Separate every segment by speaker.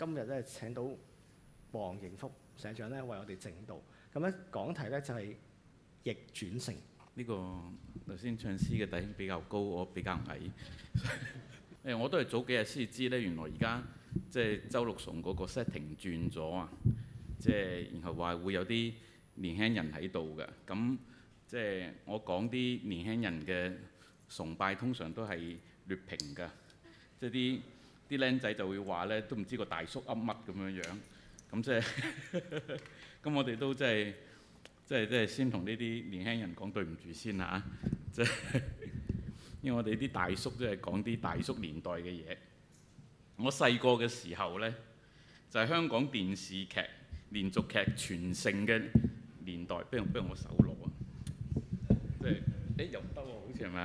Speaker 1: 今日咧請到黃迎福社長咧為我哋證道。咁咧講題咧就係逆轉勝。
Speaker 2: 呢個頭先唱詩嘅弟兄比較高，我比較矮。我都係早幾日先知咧，原來而家即係周六崇嗰個 setting 轉咗啊！即係然後話會有啲年輕人喺度嘅，咁即係我講啲年輕人嘅崇拜通常都係劣評㗎，即係啲僆仔就會話咧，都唔知個大叔噏乜咁樣樣，咁即係咁我哋都即係先同呢啲年輕人講對唔住先嚇，即係因為我哋啲大叔即係講啲大叔年代嘅嘢。我細個嘅時候呢，就係香港電視劇連續劇全盛嘅年代。不如我手攞啊，即係又得喎，好似係咪啊？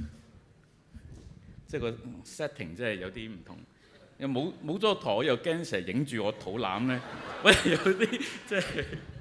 Speaker 2: 即係個 setting 即係有啲唔同。又冇咗個台，又驚成日影住我肚腩呢。喂，有啲即係。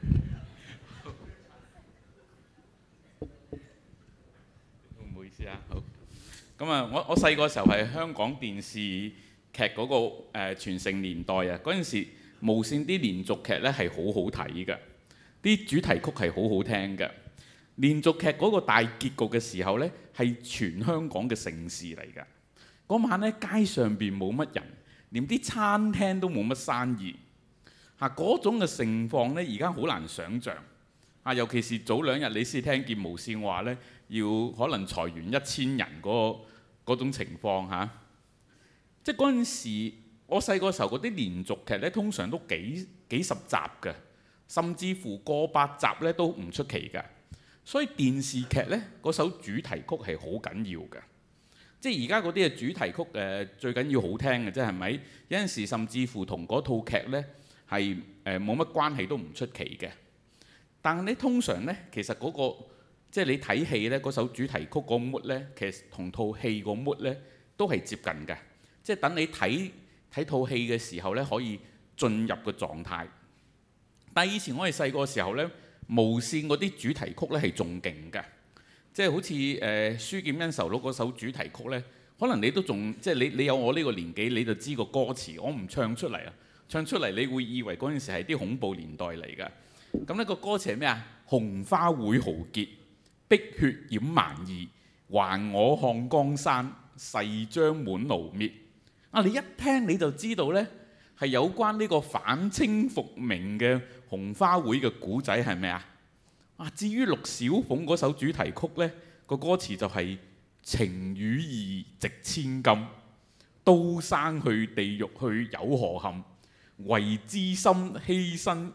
Speaker 2: 唔好意思啊，好。咁啊，我細個時候係香港電視劇嗰個全盛年代啊，嗰陣時無線啲連續劇咧係好好睇嘅，啲主題曲係好好聽嘅。連續劇嗰個大結局嘅時候咧，係全香港嘅盛事嚟㗎。嗰晚咧街上邊冇乜人，連啲餐廳都冇乜生意嚇，嗰種嘅盛況咧，而家好難想像啊！尤其是早兩日你先聽見無線話咧，要可能裁員1000人嗰種情況嚇。即係嗰陣時，我細個時候嗰啲連續劇咧，通常都幾十集嘅，甚至乎過百集咧都唔出奇嘅。所以電視劇咧嗰首主題曲係好緊要嘅。即係而家嗰啲嘅主題曲最緊要好聽嘅啫，係咪？有陣時甚至乎同嗰套劇咧係冇乜關係都唔出奇嘅。但係你通常咧，其實嗰個即係你睇戲咧嗰首主題曲個 mood 咧，其實同套戲個 mood 咧都係接近嘅。即係等你睇套戲嘅時候咧，可以進入個狀態。但係以前我哋細個時候咧，無線嗰啲主題曲咧係仲勁嘅，即係好似書劍恩仇錄嗰首主題曲咧，可能你都仲即係你有我呢個年紀，你就知個歌詞。我唔唱出嚟啊，唱出嚟你會以為嗰陣時係啲恐怖年代嚟㗎。咁呢個歌詞係咩啊？紅花會豪傑，碧血染蠻夷，還我看江山，誓將滿奴滅。啊！你一聽你就知道呢係有關呢個反清復明嘅紅花會嘅古仔係咩啊？啊！至於陸小鳳嗰首主題曲呢，個歌詞就係情與義值千金，刀山去地獄去有何憾？為知心犧牲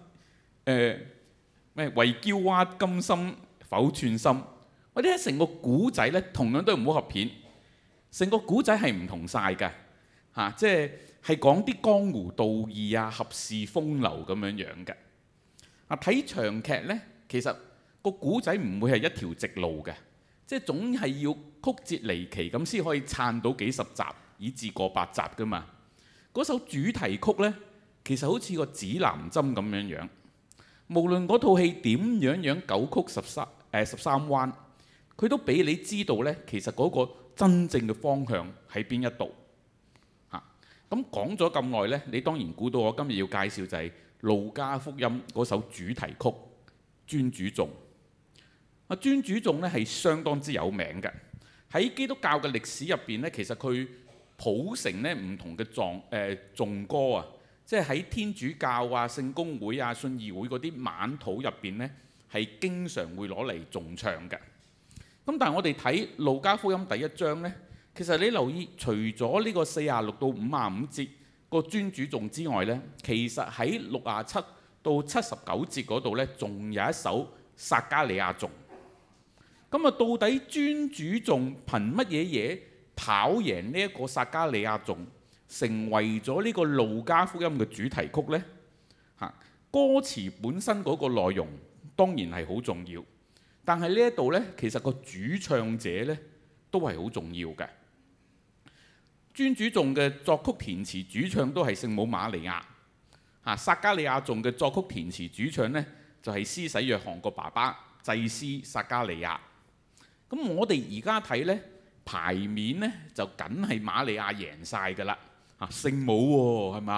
Speaker 2: 為嬌娃甘心否寸心。我哋睇成個古仔呢，同樣都係武俠片，成個古仔係唔同晒㗎。即係講啲江湖道義啊、俠士風流咁樣樣嘅。睇長劇呢，其實個古仔唔會係一條直路嘅，即係總係要曲折離奇咁先可以撐到幾十集，以至過百集㗎嘛。嗰首主題曲呢，其實好似個指南針咁樣樣，無論嗰套戲點樣九曲十三彎，佢都俾你知道呢，其實嗰個真正嘅方向喺邊一度。咁講咗咁耐呢，你當然估到我今日要介紹就係路加福音嗰首主題曲《尊主頌》。尊主頌呢係相當之有名嘅，喺基督教嘅歷史入邊呢，其實佢譜成呢唔同嘅頌歌啊，即係喺天主教啊、聖公會啊、信義會嗰啲晚禱入邊呢，係經常會攞嚟頌唱嘅。咁但係我哋睇路加福音第1章呢，其實你留意，除咗呢個46到55節個尊主頌之外呢，其實喺67到79節嗰度呢，仲有一首撒迦利亞頌。咁啊，到底尊主頌憑乜嘢跑贏呢一個撒迦利亞頌，成為咗呢個路加福音嘅主題曲呢？歌詞本身嗰個內容當然係好重要，但係呢一度呢，其實個主唱者呢都係好重要嘅。尊主頌嘅作曲填詞主唱都係聖母瑪利亞，撒迦利亞頌嘅作曲填詞主唱呢，就係施洗約翰個爸爸祭司撒迦利亞。咁我哋而家睇呢牌面呢，就梗係瑪利亞贏晒㗎啦，聖母喎係嘛？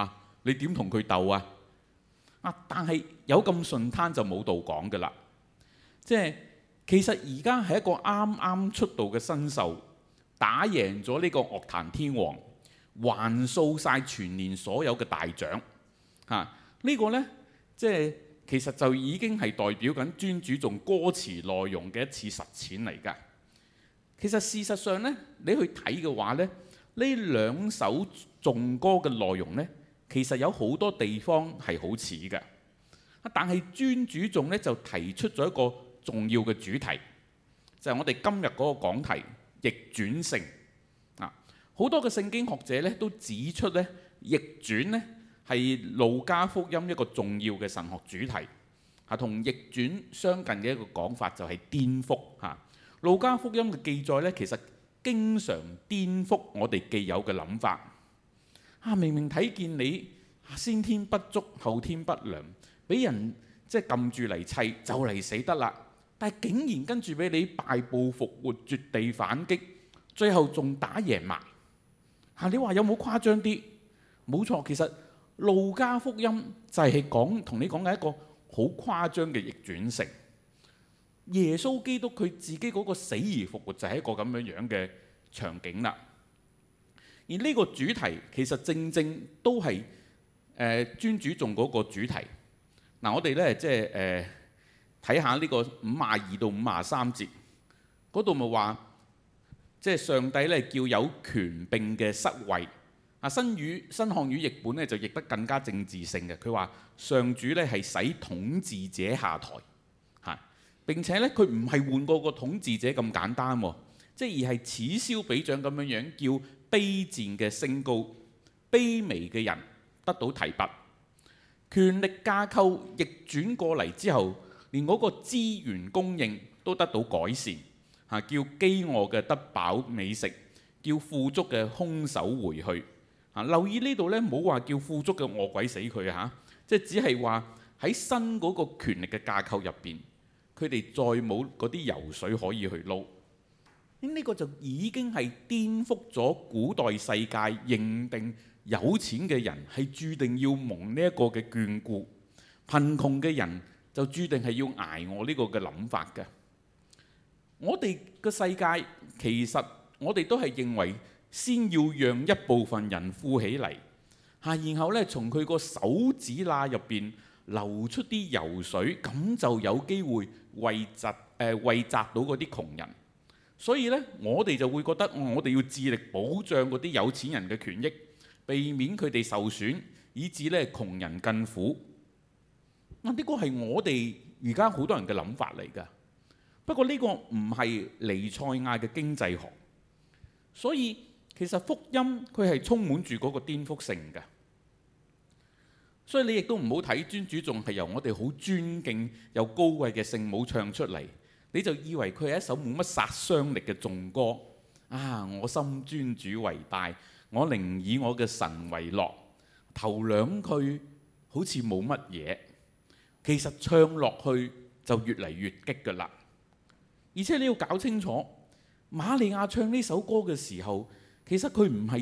Speaker 2: 你點同佢鬥啊？但係有咁順攤就冇道講㗎啦。即係其實而家係一個啱啱出道嘅新秀，打贏咗呢個樂壇天王，橫掃晒全年所有嘅大獎。呢個呢，即係其實就已經係代表緊尊主頌歌詞內容嘅一次實踐嚟㗎。其實事實上呢，你去睇嘅話呢，呢兩首頌歌嘅內容呢，其實有好多地方係好似嘅。但係尊主頌呢，就提出咗一個重要嘅主題，就係我哋今日嗰個講題逆轉性。好多嘅聖經學者呢都指出呢，逆轉呢係路加福音一個重要嘅神學主題。同逆轉相近嘅一個講法就係顛覆。路加福音嘅記載呢，其實經常顛覆我哋既有嘅諗法。明明睇見你先天不足後天不良，俾人即係撳住嚟砌就嚟死得啦，但係竟然跟住俾你敗部復活，絕地反擊，最後仲打贏埋。你話有冇誇張啲？冇錯，其實路加福音就係同你講嘅一個好誇張嘅逆轉性。耶穌基督佢自己嗰個死而復活就係一個咁樣嘅場景啦。而呢個主題其實正正都係尊主頌嗰個主題。我哋呢，即係睇下呢個52到53節嗰度咪話，即係上帝呢叫有權柄嘅失位。新漢語譯本呢就譯得更加政治性嘅，佢話上主呢係使統治者下台。並且呢，佢唔係換過個統治者咁簡單喎，即係而係此消彼長咁樣叫卑賤嘅升高，卑微嘅人得到提拔，權力架構逆轉過嚟之後，連嗰個資源供應都得到改善。叫飢餓嘅得飽美食，叫富足嘅空手回去。留意呢度呢，冇話叫富足嘅餓鬼死佢即係只係話喺新嗰個權力嘅架構入邊，佢哋再冇嗰啲油水可以去撈。呢個就已經係顛覆咗古代世界認定有錢嘅人係注定要蒙呢一個嘅眷顧，貧窮嘅人就注定係要捱餓呢個嘅諗法嘅。我哋嘅世界其實我哋都係認為先要讓一部分人富起嚟，然後呢，從佢個手指罅入邊流出啲油水，咁就有機會惠澤到嗰啲窮人。所以呢，我哋就會覺得我哋要致力保障嗰啲有錢人嘅權益，避免佢哋受損，以致呢窮人更苦。呢個係我哋而家好多人嘅諗法嚟㗎。不過呢個唔係彌賽亞嘅經濟學，所以其實福音佢係充滿住嗰個顛覆性嘅。所以你亦都唔好睇尊主頌係由我哋好尊敬又高貴嘅聖母唱出嚟，你就以為佢係一首冇乜殺傷力嘅頌歌。我心尊主為大，我寧以我嘅神為樂。頭兩句好似冇乜嘢，其實唱落去就越嚟越激㗎啦。而且你要搞清楚，瑪利亞唱呢首歌嘅時候，其實佢唔係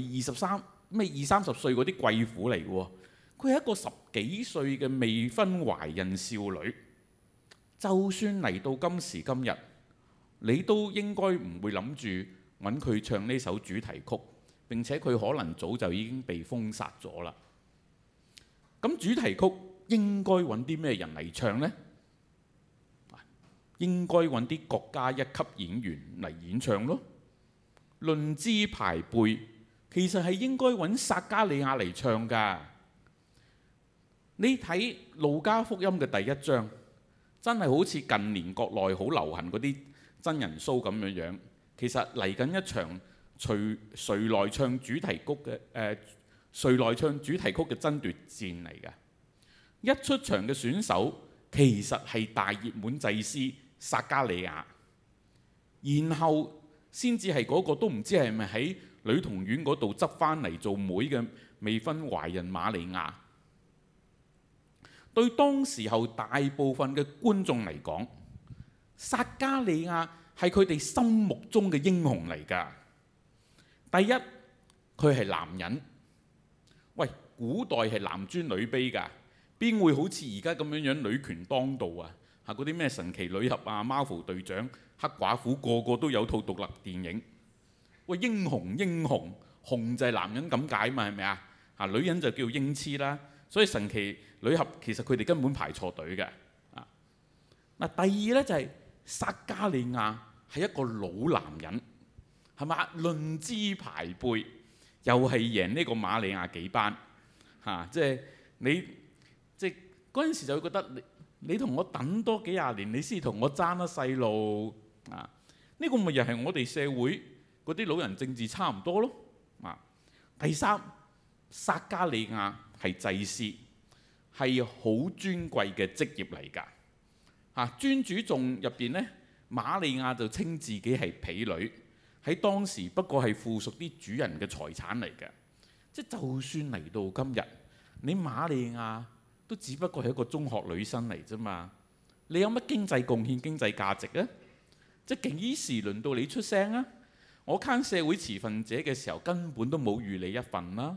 Speaker 2: 20-30歲嗰啲貴婦嚟嘅，佢係一個10幾歲嘅未婚懷孕少女。就算嚟到今時今日，你都應該唔會諗住揾佢唱呢首主題曲，並且佢可能早就已經被封殺咗啦。咁主題曲應該揾啲咩人嚟唱呢？應該揾啲國家一級演員嚟演唱咯。論資排輩，其實係應該揾撒迦利亞嚟唱㗎。你睇路加福音嘅第1章，真係好似近年國內好流行嗰啲真人 show 咁樣。其實嚟緊一場誰來唱主題曲嘅爭奪戰嚟㗎。一出場嘅選手其實係大熱門祭司撒迦利亞，然後先至係嗰個都唔知係咪喺女童院嗰度執翻嚟做妹嘅未婚懷孕瑪利亞。對當時候大部分嘅觀眾嚟講，撒迦利亞係佢哋心目中嘅英雄嚟㗎。第一，佢係男人。喂， 古代係男尊女卑㗎，邊會好似而家咁樣女權當道啊？嗰啲咩神奇女俠啊、Marvel 隊長、黑寡婦，個個都有套獨立電影。喂，英雄，雄就係男人咁解嘛，係咪啊？女人就叫英雌啦。所以神奇女俠其實佢哋根本排錯隊嘅。第二呢，就係撒迦利亞係一個老男人，係嘛？論資排輩又係贏呢個瑪利亞幾班即係你即係嗰陣時就會覺得你同我等多幾廿年，你先同我爭得細路啊！呢個咪又係我哋社會嗰啲老人政治差唔多咯。第三，撒迦利亞係祭司，係好尊貴嘅職業嚟㗎。尊主頌入邊呢，瑪利亞就稱自己係婢女，喺當時不過係附屬啲主人嘅財產嚟嘅。即就算嚟到今日，你瑪利亞都只不過係一個中學女生嚟啫嘛。你有乜經濟貢獻、經濟價值啊？即係幾時輪到你出聲啊？我坑社會持份者嘅時候，根本都冇預你一份啦。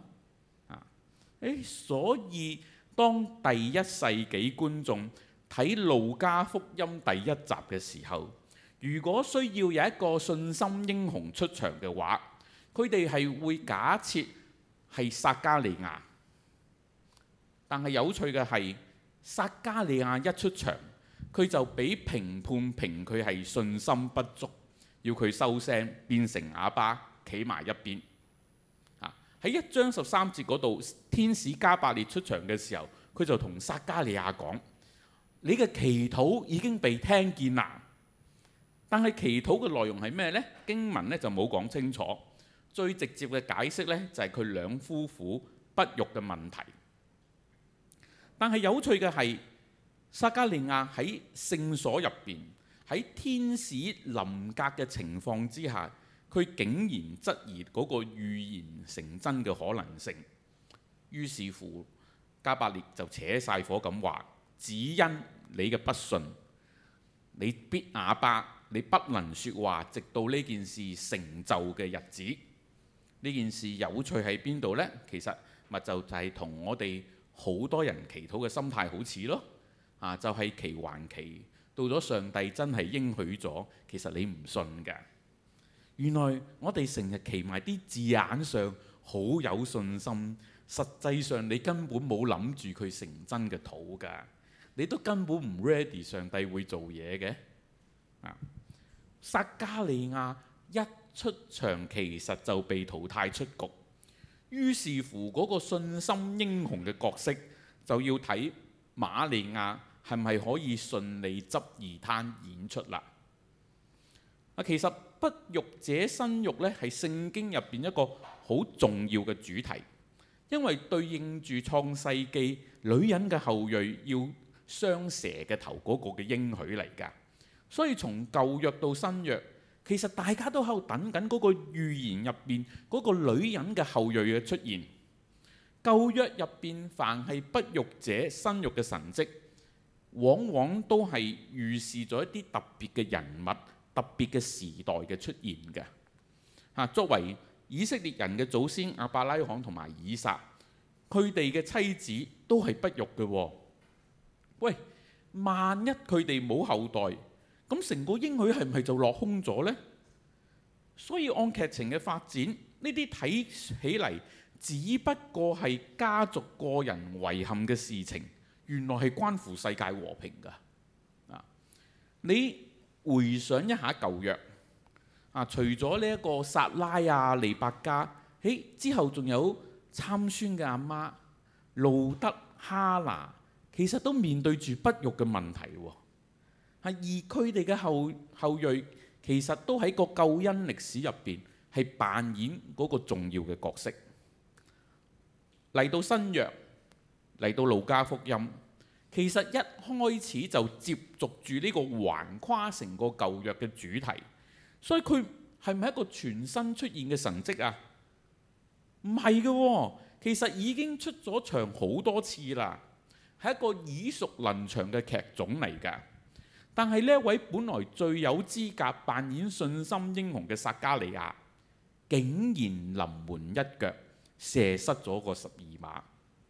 Speaker 2: 所以當第一世紀觀眾睇路加福音第1集嘅時候，如果需要有一個信心英雄出場嘅話，佢哋係會假設係撒迦利亞。但係有趣嘅係，撒迦利亞一出場，佢就俾評判評佢係信心不足，要佢收聲，變成啞巴，企埋一邊。喺1章13節嗰度，天使加百列出場嘅時候，佢就同撒迦利亞講：你嘅祈禱已經被聽見啦。但係祈禱嘅內容係咩呢？經文呢就冇講清楚。最直接嘅解釋呢，就係佢兩夫婦不育嘅問題。但係有趣嘅係，撒迦利亞喺聖所入邊，喺天使臨格嘅情況之下，佢竟然質疑嗰個預言成真嘅可能性。於是乎，加百列就扯晒火咁話：只因你嘅不信，你必啞巴，你不能說話，直到呢件事成就嘅日子。呢件事有趣喺邊度呢？其實咪就係同我哋好多人祈禱嘅心態好似咯。就係期還期，到咗上帝真係應許咗，其實你唔信㗎。原來我哋成日祈埋啲字眼上好有信心，實際上你根本冇諗住佢成真嘅禱㗎，你都根本唔 ready 上帝會做嘢嘅。撒迦利亞一出場其實就被淘汰出局，於是乎嗰個信心英雄嘅角色就要睇瑪利亞係咪可以順利執二攤演出啦。其實不育者生育呢係聖經入邊一個好重要嘅主題，因為對應住創世記女人嘅後裔要傷蛇嘅頭嗰個嘅應許嚟㗎。所以從舊約到新約，其實大家都喺度等緊嗰個預言入邊嗰個女人嘅後裔嘅出現。舊約入邊凡係不育者生育嘅神蹟，往往都係預示咗一啲特別嘅人物、特別嘅時代嘅出現嘅。作為以色列人嘅祖先亞伯拉罕同埋以撒，佢哋嘅妻子都係不育嘅。喂，萬一佢哋冇後代，咁成個應許係唔係就落空咗呢？所以按劇情嘅發展，呢啲睇起嚟只不過係家族個人遺憾嘅事情，原來係關乎世界和平㗎。你回想一下舊約除咗呢一個撒拉啊、利百加，之後仲有參孫嘅阿媽路德、哈拿，其實都面對住不育嘅問題喎。而佢哋嘅後裔其實都喺個救恩歷史入邊係扮演嗰個重要嘅角色。嚟到新約，嚟到路加福音，其實一開始就接續住呢個橫跨成個舊約嘅主題，所以佢係咪一個全新出現嘅神蹟啊？唔係嘅喎，其實已經出咗場好多次啦，係一個耳熟能詳嘅劇種嚟㗎。但係呢一位本來最有資格扮演信心英雄嘅撒迦利亞，竟然臨門一腳射失咗個12碼，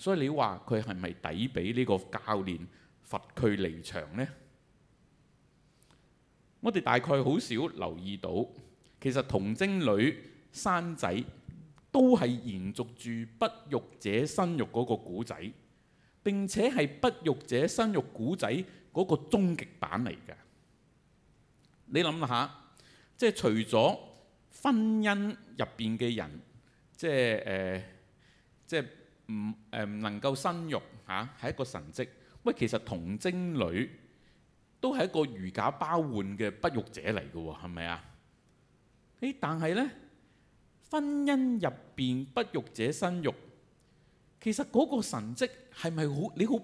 Speaker 2: 所以你話佢係咪抵俾呢個教練罰佢離場呢？我哋大概好少留意到，其實童貞女生仔都係延續住不育者生育嗰個古仔，並且係不育者生育古仔嗰個終極版嚟嘅。你諗下，即係除咗婚姻入邊嘅人，即係唔能夠生育嚇，係一個神蹟。喂，其實童貞女都係一個如假包換嘅不育者嚟嘅喎，係咪啊？但係呢，婚姻入邊不育者生育，其實嗰個神蹟係咪好？你好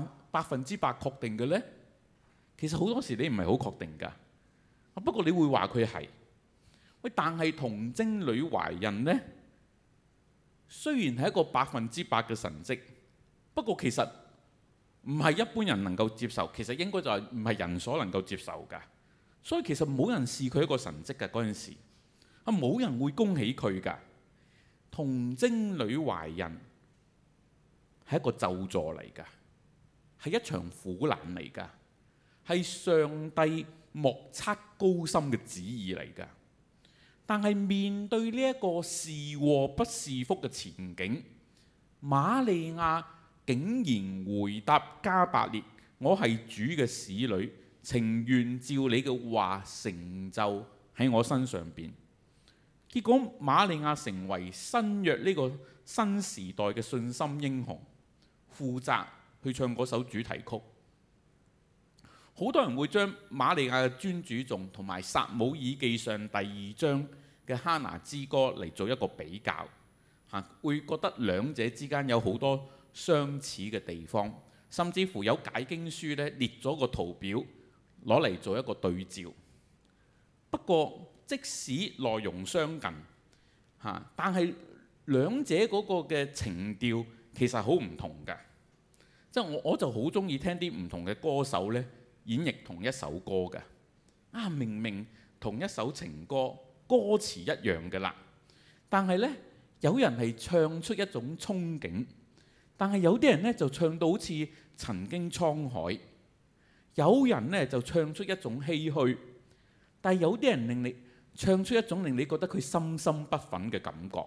Speaker 2: 100%確定嘅呢？其實好多時你唔係好確定㗎。不過你會話佢係。喂，但係童貞女懷孕呢，雖然係一個100%嘅神蹟，不過其實唔係一般人能夠接受，其實應該就係唔係人所能夠接受㗎。所以其實冇人視佢一個神蹟㗎，嗰陣時，冇人會恭喜佢㗎。童貞女懷孕係一個咒詛嚟㗎，係一場苦難嚟㗎，係上帝莫測高深嘅旨意嚟㗎。但係面對呢一個是禍不是福嘅前景，瑪利亞竟然回答加百列：我係主嘅使女，情願照你嘅話成就喺我身上邊。結果瑪利亞成為新約呢個新時代嘅信心英雄，負責去唱嗰首主題曲。好多人會將瑪利亞嘅尊主頌同埋撒母耳記上第2章嘅哈拿之歌嚟做一個比較，會覺得兩者之間有好多相似嘅地方，甚至乎有解經書咧列咗個圖表攞嚟做一個對照。不過即使內容相近，但係兩者嗰個嘅情調其實好唔同㗎。即係我就好中意聽啲唔同嘅歌手咧演繹同一首歌嘅。明明同一首情歌，歌詞一樣嘅啦，但係呢，有人係唱出一種憧憬，但係有啲人呢就唱到好似曾經滄海，有人呢就唱出一種唏噓，但係有啲人令你唱出一種令你覺得佢心心不忿嘅感覺。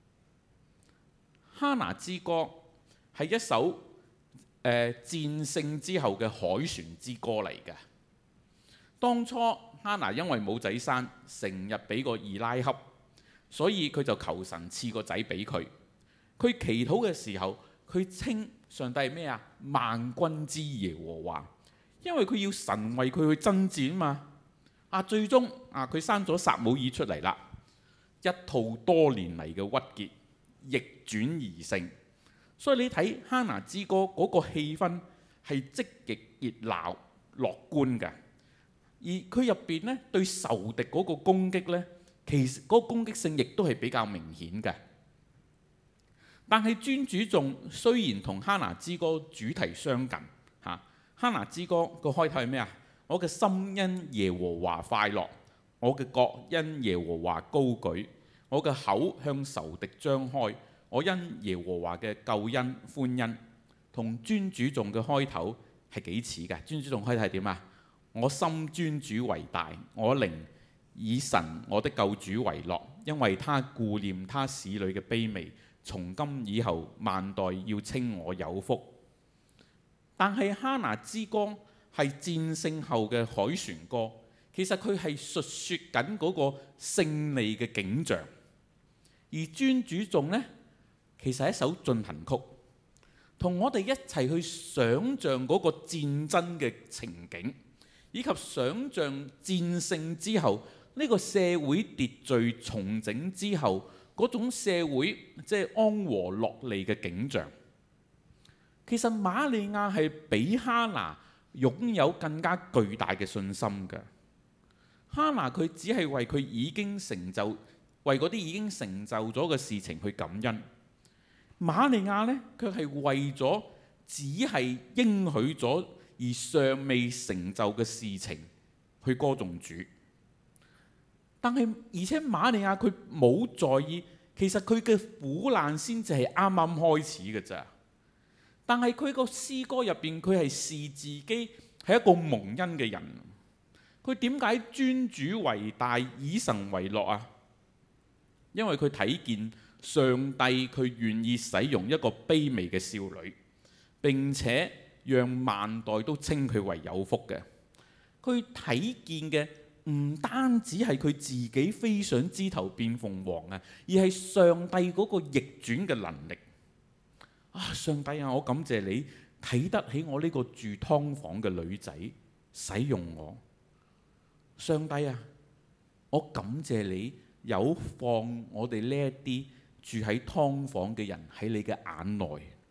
Speaker 2: 哈拿之歌係一首戰勝之後嘅凱旋之歌嚟嘅。當初哈拿因為冇仔生，成日俾個二奶恰，所以佢就求神賜個仔俾佢。佢祈禱嘅時候，佢稱上帝係咩啊？萬軍之耶和華，因為佢要神為佢去爭戰嘛。最終佢生咗撒母耳出嚟啦，一套多年嚟嘅鬱結逆轉而成。所以你睇哈拿之歌嗰個氣氛係積極熱鬧樂觀嘅。而佢入邊咧對仇敵嗰個攻擊咧，其實嗰個攻擊性亦都係比較明顯嘅。但係尊主頌雖然同哈拿之歌主題相近，哈拿之歌個開頭係咩啊？我嘅心因耶和華快樂，我嘅角因耶和華高舉，我嘅口向仇敵張開，我因耶和華嘅救恩歡欣。同尊主頌嘅開頭係幾似㗎？尊主頌開頭係點啊？我心尊主為大，我靈以神我的救主為樂，因為他顧念他使女嘅卑微，從今以後萬代要稱我有福。但係哈拿之歌係戰勝後嘅凱旋歌，其實佢係述説緊嗰個勝利嘅景象。而尊主頌呢，其實係一首進行曲，同我哋一齊去想像嗰個戰爭嘅情景，以及想像戰勝之後呢個社會秩序重整之後嗰種社會即係安和樂利嘅景象。其實瑪利亞係比哈拿擁有更加巨大嘅信心嘅。哈拿佢只係為佢已經成就，為嗰啲已經成就咗嘅事情去感恩。瑪利亞呢，卻係為咗只係應許咗而尚未成就嘅事情去歌頌主。但係而且瑪利亞佢冇在意，其實佢嘅苦難先至係啱啱開始嘅咋。 但係佢個詩歌入邊，佢係視自己係一個蒙恩嘅人。佢點解尊主為大，以神為樂啊？因為佢睇見上帝佢願意使用一個卑微嘅少女，並且讓萬代都稱佢為有福嘅。佢睇見嘅唔單止係佢自己飛上枝頭變鳳凰啊，而係上帝嗰個逆轉嘅能力。上帝啊，我感謝你睇得起我呢個住劏房嘅女仔，使用我。上帝啊，我感謝你有放我哋呢一啲住喺劏房嘅人喺你嘅眼內。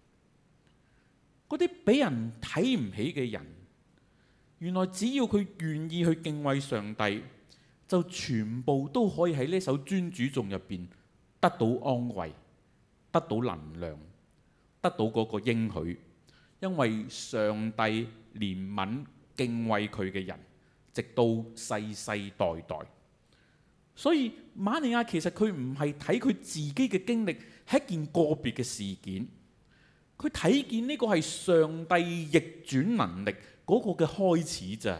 Speaker 2: 嗰啲俾人睇唔起嘅人，原來只要佢願意去敬畏上帝，就全部都可以喺呢首尊主頌入邊得到安慰，得到能量，得到嗰個應許。因為上帝憐憫敬畏佢嘅人，直到世世代代。所以瑪利亞其實佢唔係睇佢自己嘅經歷係一件個別嘅事件，佢睇見呢個係上帝逆轉能力嗰個嘅開始咋。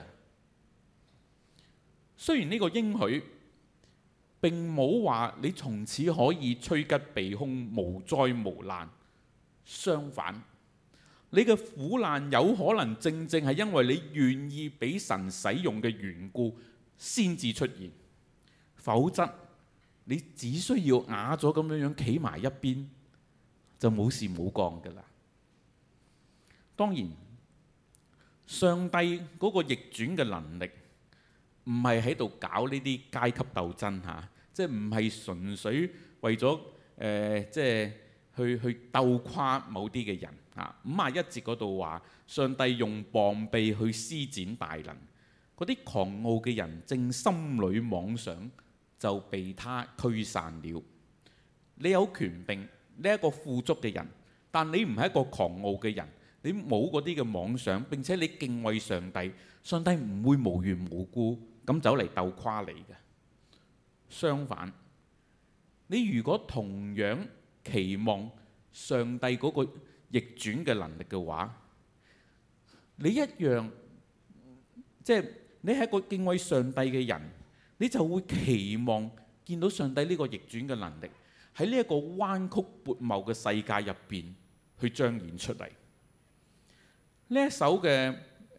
Speaker 2: 雖然呢個應許並冇話你從此可以趨吉避凶、無災無難，相反，你嘅苦難有可能正正係因為你願意俾神使用嘅緣故先至出現，否則你只需要啞咗咁樣企埋一邊，就冇事冇幹㗎啦。當然，上帝嗰個逆轉嘅能力唔係喺度搞呢啲階級鬥爭嚇，即係唔係純粹為咗即係去鬥垮某啲嘅人嚇。51節嗰度話，上帝用膀臂去施展大能，嗰啲狂傲嘅人正心裏妄想，就被他驅散了。你有權柄，呢一個富足嘅人，但你唔係一個狂傲嘅人，你冇嗰啲嘅妄想，並且你敬畏上帝，上帝唔會無緣無故咁走嚟鬥垮你嘅。相反，你如果同樣期望上帝嗰個逆轉嘅能力嘅話，你一樣即係你係一個敬畏上帝嘅人，你就會期望見到上帝呢個逆轉嘅能力喺呢一個彎曲悖謬嘅世界入邊去彰顯出嚟。呢一首嘅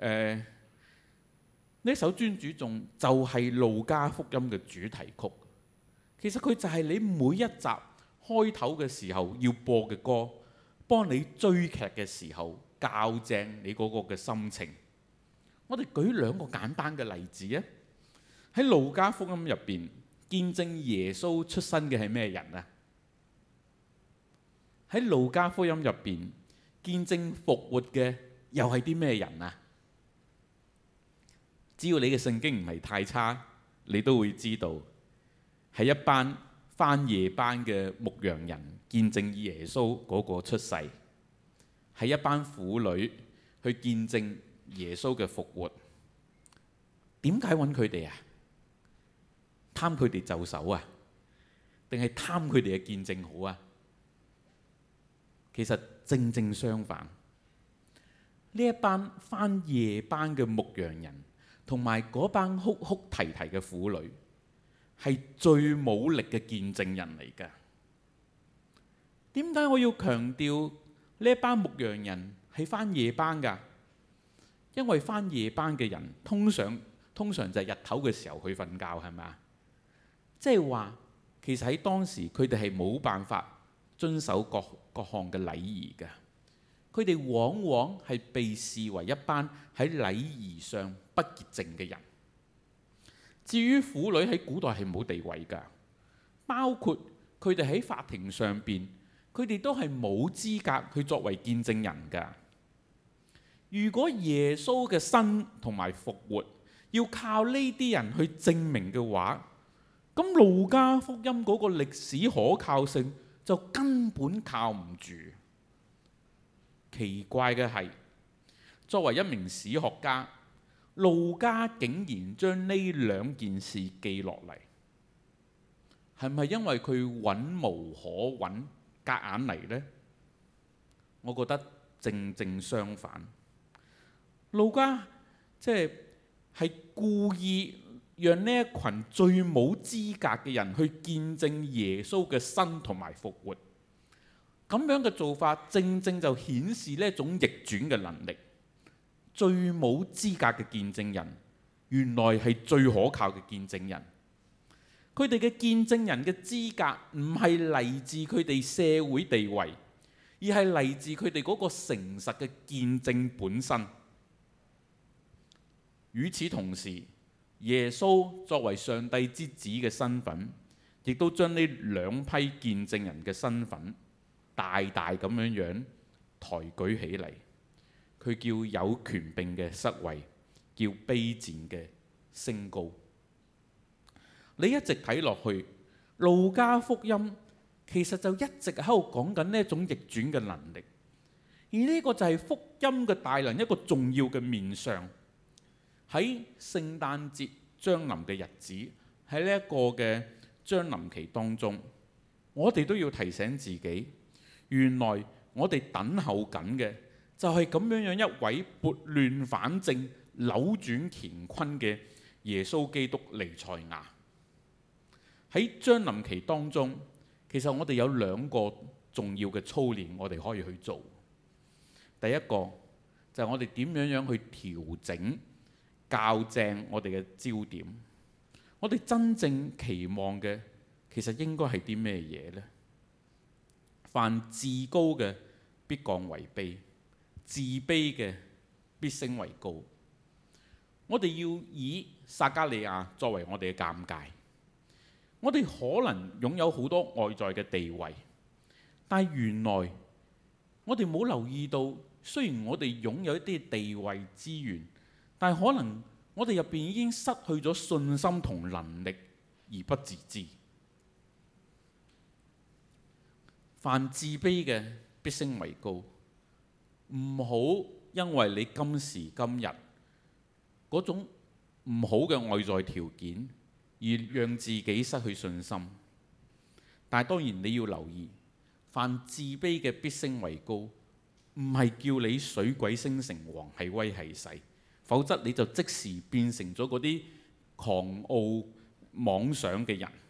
Speaker 2: 呢首尊主頌就係路加福音嘅主題曲。其實佢就係你每一集開頭嘅時候要播嘅歌，幫你追劇嘅時候校正你嗰個嘅心情。我哋舉兩個簡單嘅例子啊。喺路加福音入邊，見證耶穌出生嘅係咩人啊？喺路加福音入邊，見證復活嘅又係啲咩人啊？只要你嘅聖經唔係太差，你都會知道係一班返夜班嘅牧羊人見證耶穌嗰個出世，係一班婦女去見證耶穌嘅復活。點解揾佢哋啊？貪佢哋就手啊？定係貪佢哋嘅見證好啊？其實正正相反，呢一班返夜班嘅牧羊人同埋嗰班哭哭啼啼嘅婦女係最冇力嘅見證人嚟㗎。點解我要強調呢一班牧羊人係返夜班㗎？因為返夜班嘅人通常就係日頭嘅時候去瞓覺，係咪啊？即係話其實喺當時佢哋係冇辦法遵守各項嘅禮儀嘅。佢哋往往係被視為一班喺禮儀上不潔淨嘅人。至於婦女喺古代係冇地位㗎，包括佢哋喺法庭上邊，佢哋都係冇資格去作為見證人㗎。如果耶穌嘅生同埋復活要靠呢啲人去證明嘅話，咁路加福音嗰個歷史可靠性就根本靠唔住。奇怪嘅係，作為一名史學家，路加竟然將呢兩件事記落嚟，係咪因為佢揾無可揾，夾硬嚟呢？我覺得正正相反。路加係故意讓呢一群最冇資格嘅人去見證耶穌嘅生同埋復活。咁樣嘅做法，正正就顯示呢一種逆轉嘅能力。最冇資格嘅見證人，原來係最可靠嘅見證人。佢哋嘅見證人嘅資格唔係嚟自佢哋社會地位，而係嚟自佢哋嗰個誠實嘅見證本身。與此同時，耶穌作為上帝之子嘅身份，亦都將呢兩批見證人嘅身份大大咁樣抬舉起嚟。佢叫有權柄嘅失位，叫卑賤嘅升高。你一直睇落去，路加福音其實就一直喺度講緊呢一種逆轉嘅能力，而呢個就係福音嘅大能一個重要嘅面向。喺聖誕節將臨嘅日子，喺呢一個嘅將臨期當中，我哋都要提醒自己，原來我哋等候緊嘅就係咁樣一位撥亂反正、扭轉乾坤嘅耶穌基督彌賽亞。喺將臨期當中，其實我哋有兩個重要嘅操練，我哋可以去做。第一個就係我哋點樣去調整、校正我哋嘅焦點。我哋真正期望嘅其實應該係啲咩嘢呢？凡自高嘅必降為卑，自卑嘅必升為高。我哋要以撒迦利亞作為我哋嘅鑑戒。我哋可能擁有好多外在嘅地位，但係原來我哋冇留意到，雖然我哋擁有一啲地位資源，但係可能我哋入邊已經失去咗信心同能力而不自知。凡自卑嘅必升為高，唔好因為你今時今日嗰種唔好嘅外在條件而讓自己失去信心。但係當然你要留意，凡自卑嘅必升為高，唔係叫你水鬼升城隍係威係勢，否則你就即時變成咗嗰啲狂傲妄想嘅人。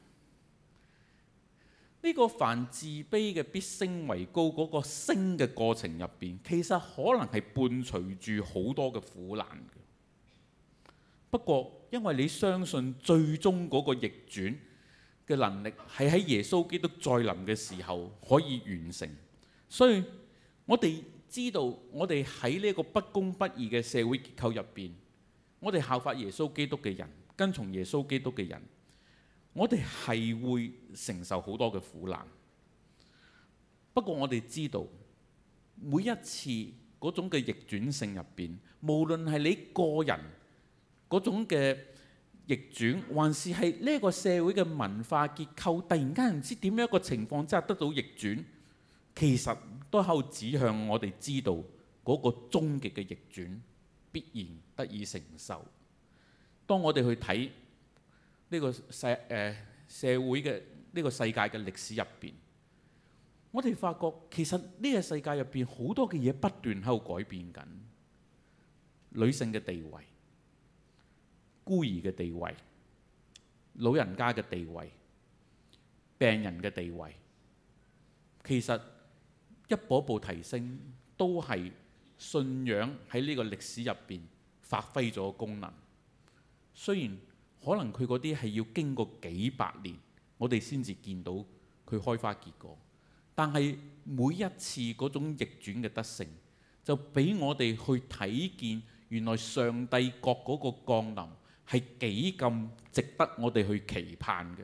Speaker 2: 呢個凡自卑嘅必升為高嗰個升嘅過程入邊，其實可能係伴隨住好多嘅苦難嘅。不過因為你相信最終嗰個逆轉嘅能力係喺耶穌基督再臨嘅時候可以完成，所以我哋知道我哋喺呢個不公不義嘅社會結構入邊，我哋效法耶穌基督嘅人，跟從耶穌基督嘅人，我哋係會承受好多嘅苦難。不過我哋知道每一次嗰種嘅逆轉性入邊，無論係你個人嗰種嘅逆轉，還是係呢個社會嘅文化結構突然間唔知點樣一個情況之下得到逆轉，其實都喺度指向我哋知道嗰個終極嘅逆轉必然得以承受。當我哋去睇呢個社會嘅呢個世界嘅歷史入邊，我哋發覺其實呢個世界入邊好多嘅嘢不斷喺度改變緊。女性嘅地位、孤兒嘅地位、老人家嘅地位、病人嘅地位，其實一步一步提升，都係信仰喺呢個歷史入邊發揮咗功能。雖然可能佢嗰啲係要經過幾百年，我哋先至見到佢開花結果，但係每一次嗰種逆轉嘅得勝，就俾我哋去睇見原來上帝國嗰個降臨係幾咁值得我哋去期盼嘅。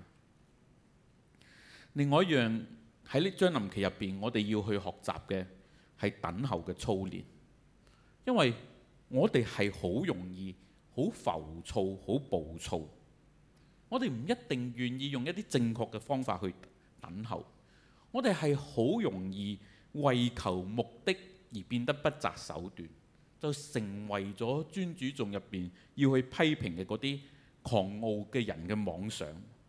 Speaker 2: 另外一樣喺呢將臨期入邊，我哋要去學習嘅係等候嘅操練，因為我哋係好容易好浮躁、好暴躁，我哋唔一定願意用一啲正確嘅方法去等候，我哋係好容易為求目的而變得不擇手段，就成為咗專主頌入邊要去批評嘅嗰啲狂傲嘅人嘅妄想。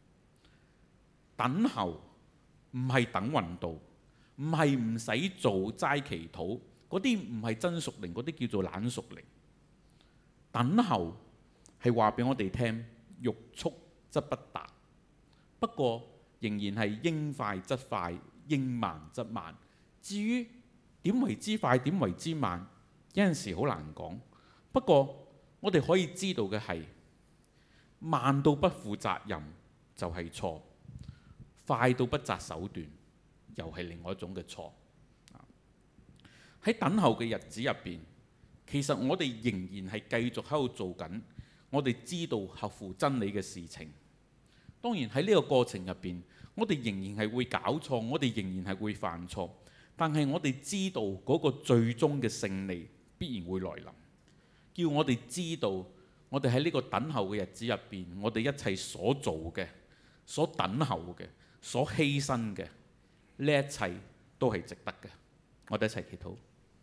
Speaker 2: 等候唔係等運到，唔係唔使做齋祈禱嗰嗰啲唔係真屬靈，嗰啲叫做懶屬靈。等候係話俾我哋聽，欲速則不達，不過仍然係應快則快，應慢則慢。至於點為之快，點為之慢，有陣時好難講。不過我哋可以知道嘅係，慢到不負責任就係錯，快到不擇手段又係另外一種嘅錯。喺等候嘅日子入邊，其實我哋仍然係繼續喺度做緊我哋知道合乎真理嘅事情。當然喺呢個過程入邊，我哋仍然係會搞錯，我哋仍然係會犯錯，但係我哋知道嗰個最終嘅勝利必然會來臨，叫我哋知道我哋喺呢個等候嘅日子入邊，我哋一切所做嘅、所等候嘅、所犧牲嘅，呢一切都係值得嘅。我哋一齊祈禱。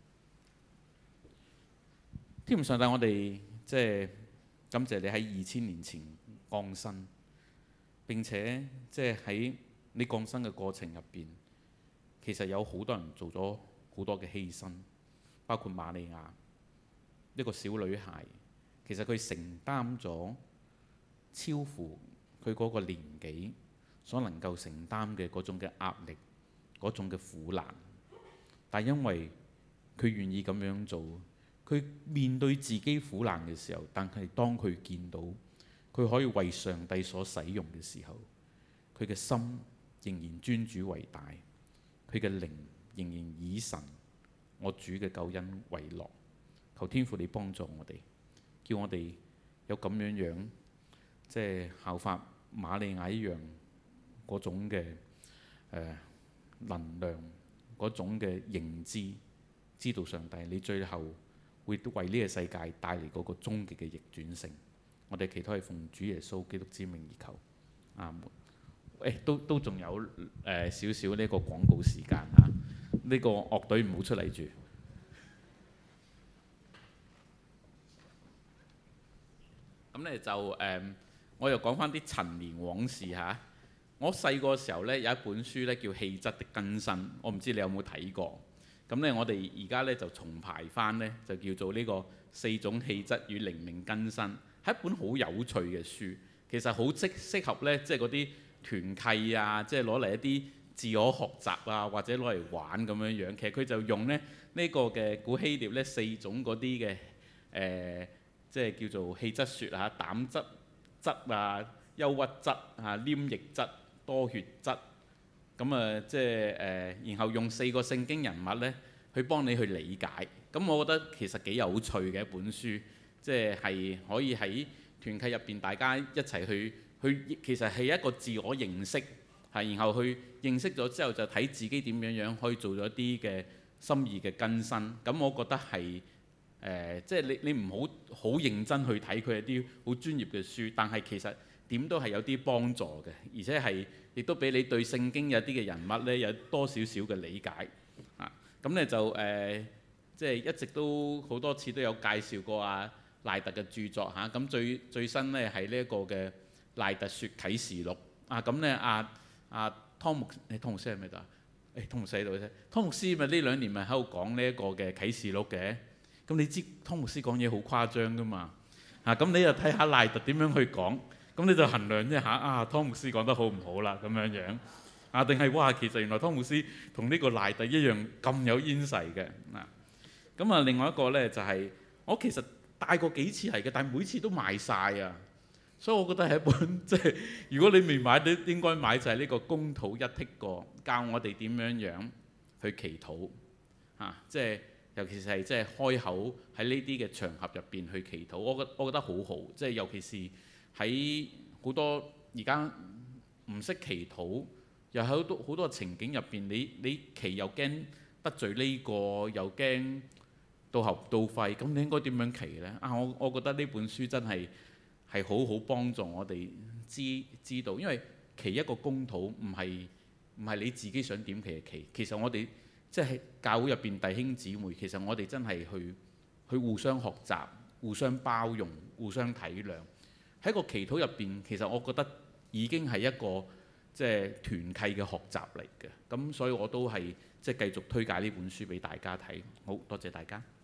Speaker 2: 天父上帝，我哋感謝你喺2000年前降生，並且喺你降生嘅過程入邊，其實有好多人做咗好多嘅犧牲，包括瑪利亞一個小女孩，其實佢承擔咗超乎佢嗰個年紀所能夠承擔嘅嗰種嘅壓力，嗰種嘅苦難，但因為佢願意咁樣做。佢面對自己苦難嘅時候，但係當佢見到佢可以為上帝所使用嘅時候，佢嘅心仍然尊主為大，佢嘅靈仍然以神我主嘅救恩為樂。求天父你幫助我哋，叫我哋有咁樣效法瑪利亞一樣嗰種嘅能量，嗰種嘅認知，知道上帝你最後會為呢個世界帶嚟嗰個終極嘅逆轉性。我哋祈禱係奉主耶穌基督之名而求，阿門。都仲有少少呢個廣告時間嚇，呢個樂隊唔好出嚟住。咁咧我又講翻啲陳年往事嚇。我細個時候咧有一本書咧叫《氣質的更新》，我唔知你有冇睇過。咁咧，我哋而家咧就重排翻咧，就叫做呢個4種氣質與靈命更新，係一本好有趣嘅書。其實好適合咧，嗰啲團契啊，攞嚟一啲自我學習啊，或者攞嚟玩咁樣樣。其實佢就用咧呢個嘅古希臘咧4種嗰啲嘅叫做氣質説嚇，膽質啊、憂鬱質啊、黏液質、多血質。咁然後用4個聖經人物咧，去幫你去理解。咁我覺得其實幾有趣嘅一本書，係可以喺團契入邊大家一齊去，其實係一個自我認識，然後去認識咗之後就睇自己點樣可以做咗啲嘅心意嘅更新。咁我覺得係你唔好認真去睇佢一啲好專業嘅書，但係其實點都係有啲幫助嘅，而且係亦都俾你對聖經有啲嘅人物咧有多少少嘅理解啊。咁咧一直都好多次都有介紹過賴特嘅著作嚇。咁最新咧係呢一個嘅賴特說啟示錄啊。咁咧湯牧師係咪度啊？湯牧師喺度啫。湯牧師咪呢2年咪喺度講呢一個嘅啟示錄嘅。咁你知湯牧師講嘢好誇張噶嘛？咁你又睇下賴特點樣去講。咁你就衡量一下湯牧師講得好唔好啦，咁樣樣定係哇，其實原來湯牧師同呢個賴特一樣咁有煙勢嘅嗱。咁另外一個咧就係我其實帶過幾次嚟嘅，但係每次都賣晒啊，所以我覺得係一本如果你未買都應該買，就係呢個公禱一剔過，教我哋點樣去祈禱尤其是係開口喺呢啲嘅場合入邊去祈禱，我覺得好好，尤其是喺好多而家唔識祈禱，又喺好多情景入邊，你祈又驚得罪呢個，又驚到喉到肺，咁你應該點樣祈呢？我覺得呢本書真係好幫助我哋知道，因為祈一個公禱唔係你自己想點祈就祈，其實我哋喺教會入邊弟兄姊妹，其實我哋真係去互相學習、互相包容、互相體諒。喺個祈禱入邊，其實我覺得已經係一個團契嘅學習嚟嘅。咁所以我都係即係繼續推介呢本書俾大家睇。好多謝大家。